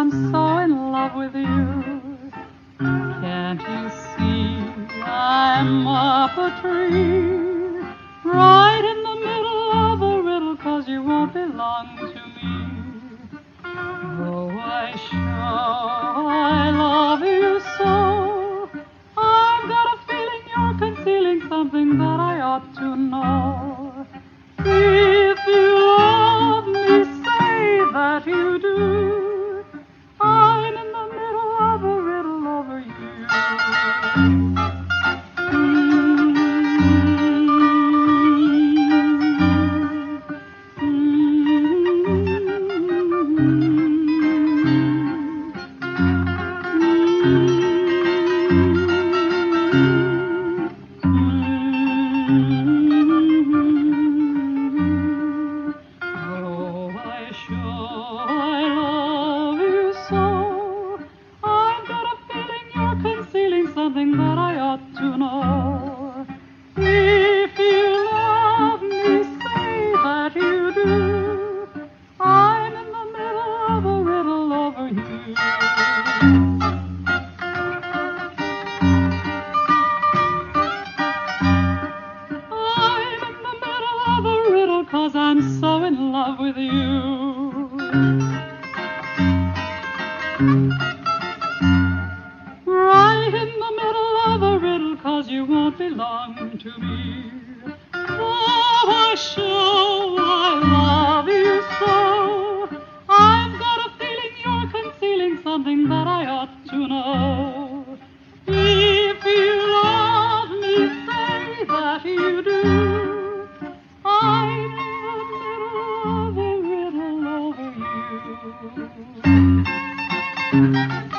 I'm so in love with you. Can't you see I'm up a tree, right in the middle of a riddle, 'cause you won't belong to me. Though I show I love you so, I've got a feeling you're concealing something that I ought to know. If you love me, say that you do. I'm in the middle of a riddle over you. I love you so. I've got a feeling you're concealing something that I ought to know. If you love me, say that you do. I'm in the middle of a riddle over you. I'm in the middle of a riddle, 'cause I'm so in love with you. Right in the middle of a riddle, 'cause you won't belong to me. Though I show I love you so, I've got a feeling you're concealing something that I ought to know. If you love me, say that you do. I'm in the middle of a riddle over you.